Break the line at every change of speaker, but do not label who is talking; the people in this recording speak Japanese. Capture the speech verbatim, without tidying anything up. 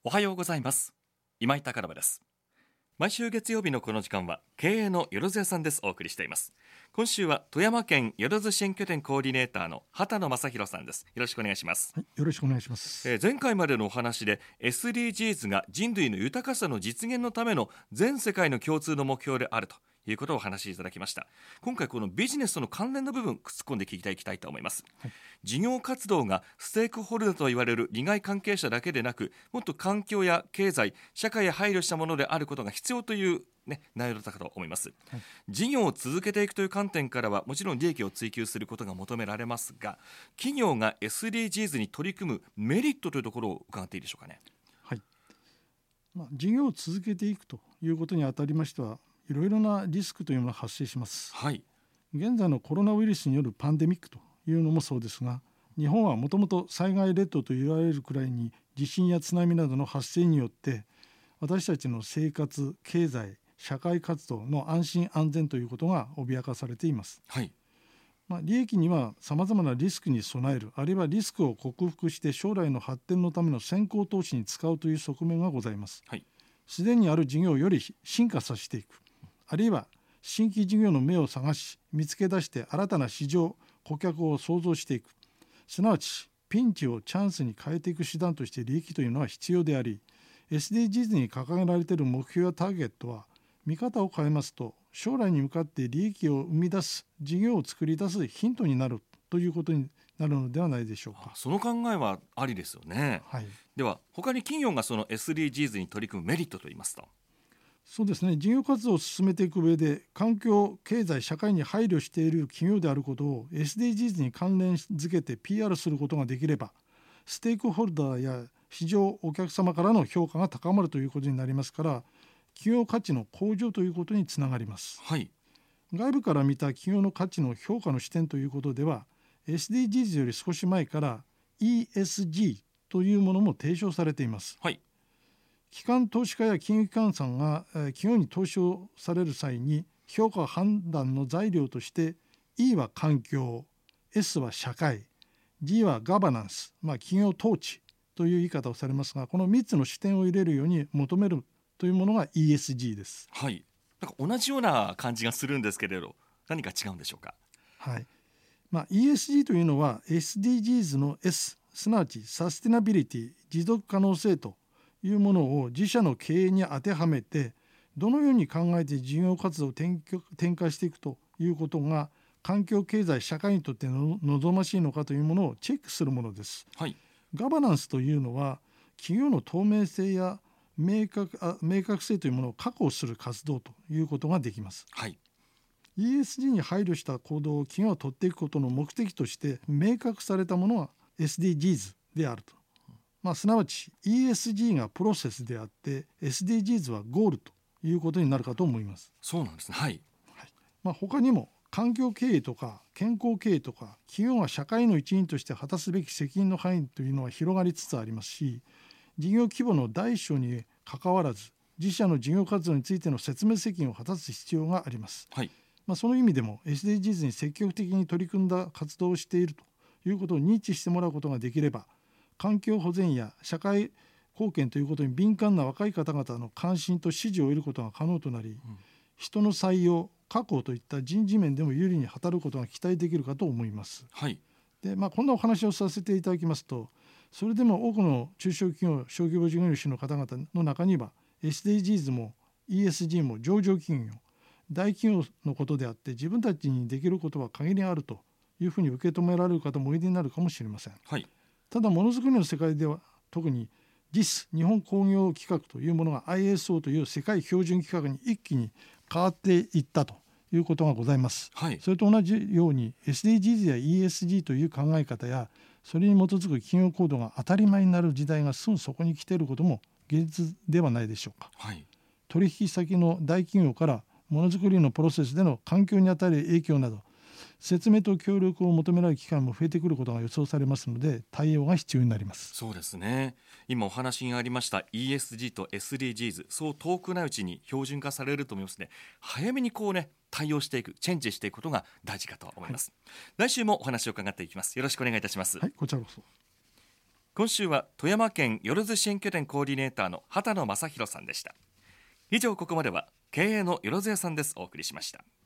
おはようございます。今井貴信です。毎週月曜日のこの時間は経営のよろずやさんです。お送りしています。今週は富山県よろず支援拠点コーディネーターの畑野正弘さんです。よろしくお願いします。
はい、よろしくお願いします。
えー、前回までのお話で エスディージーズ が人類の豊かさの実現のための全世界の共通の目標であるということをお話しいただきました。今回このビジネスとの関連の部分突っ込んで聞いていきたいと思います。はい、事業活動がステークホルダーと言われる利害関係者だけでなく、もっと環境や経済社会へ配慮したものであることが必要という、ね、内容だったかと思います。はい、事業を続けていくという観点からはもちろん利益を追求することが求められますが、企業が エスディージーズ に取り組むメリットというところを伺っていいでしょうかね。
はい、まあ、事業を続けていくということにあたりましてはいろいろなリスクというものが発生します。
はい、
現在のコロナウイルスによるパンデミックというのもそうですが、日本はもともと災害列島と言われるくらいに地震や津波などの発生によって私たちの生活、経済、社会活動の安心安全ということが脅かされています。
はい、
まあ、利益にはさまざまなリスクに備える、あるいはリスクを克服して将来の発展のための先行投資に使うという側面がございます。
はい、
すでにある事業をより進化させていく、あるいは新規事業の芽を探し見つけ出して新たな市場、顧客を創造していく、すなわちピンチをチャンスに変えていく手段として利益というのは必要であり、 エスディージーズ に掲げられている目標やターゲットは見方を変えますと将来に向かって利益を生み出す事業を作り出すヒントになるということになるのではないでしょうか。
その考えはありですよね。
はい、
では他に企業がその エスディージーズ に取り組むメリットといいますと。
そうですね、事業活動を進めていく上で環境、経済、社会に配慮している企業であることを エスディージーズ に関連づけて ピーアール することができれば、ステークホルダーや市場お客様からの評価が高まるということになりますから、企業価値の向上ということにつながります。
はい、
外部から見た企業の価値の評価の視点ということでは エスディージーズ より少し前から イーエスジー というものも提唱されています。
はい、
機関投資家や金融機関さんが企業に投資をされる際に評価判断の材料として E は環境、 S は社会、 G はガバナンス、まあ、企業統治という言い方をされますが、このみっつの視点を入れるように求めるというものが イーエスジー です。
はい、なんか同じような感じがするんですけれど、何か違うんでしょうか。
はい、まあ、イーエスジー というのは エスディージーズ の S、 すなわちサステナビリティ、持続可能性というものを自社の経営に当てはめて、どのように考えて事業活動を展開していくということが環境、経済、社会にとっての望ましいのかというものをチェックするものです。
はい、
ガバナンスというのは企業の透明性や明確、あ明確性というものを確保する活動ということができます。
はい、
イーエスジー に配慮した行動を企業が取っていくことの目的として明確されたものは エスディージーズ であると、まあ、すなわち イーエスジー がプロセスであって エスディージーズ はゴールということになるかと思います。
そうなんですね。はい、
はい、まあ、他にも環境経営とか健康経営とか企業が社会の一員として果たすべき責任の範囲というのは広がりつつありますし、事業規模の大小にかかわらず自社の事業活動についての説明責任を果たす必要があります。
はい、
まあ、その意味でも エスディージーズ に積極的に取り組んだ活動をしているということを認知してもらうことができれば、環境保全や社会貢献ということに敏感な若い方々の関心と支持を得ることが可能となり、うん、人の採用、確保といった人事面でも有利に働くことが期待できるかと思います。
はい、
で、まあ、こんなお話をさせていただきますと、それでも多くの中小企業、小規模事業主の方々の中には エスディージーズ も イーエスジー も上場企業、大企業のことであって自分たちにできることは限りあるというふうに受け止められる方もおいでになるかもしれません。
はい、
ただものづくりの世界では特に ジャイエス 日本工業規格というものが アイエスオー という世界標準規格に一気に変わっていったということがございます。
はい、
それと同じように エスディージーズ や イーエスジー という考え方やそれに基づく企業行動が当たり前になる時代がすぐそこに来ていることも現実ではないでしょうか。
はい、
取引先の大企業からものづくりのプロセスでの環境に与える影響など説明と協力を求められる機会も増えてくることが予想されますので対応が必要になります。
そうですね。今お話がありました イーエスジー と エスディージーズ、 そう遠くないうちに標準化されると思いますね。早めにこうね対応していく、チェンジしていくことが大事かと思います。はい、来週もお話を伺っていきます。よろしくお願いいたします。
はい、こちらこそ。
今週は富山県よろず支援拠点コーディネーターの畑野正弘さんでした。以上、ここまでは経営のよろず屋さんですお送りしました。